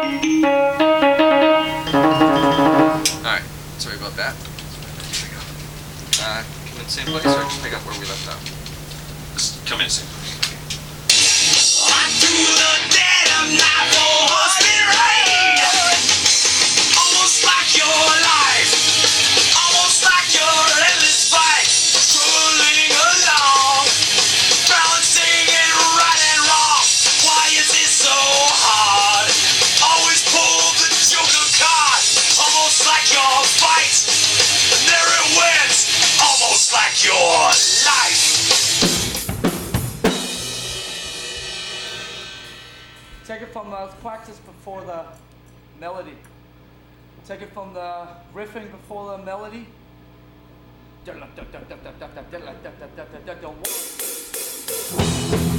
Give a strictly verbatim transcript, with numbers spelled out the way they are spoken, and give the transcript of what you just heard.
Alright, sorry about that. Here we go. Uh, come in the same place or just pick up where we left off? Just come in, same place. To the dead of night, oh, husband rain. Almost like your life, almost like your endless fight, strolling along, balancing it right and wrong. Why is it so hard? Always pull the joker card, almost like your fight, and there it went, almost like your life. Take it from the practice before the melody. Take it from the riffing before the melody. One.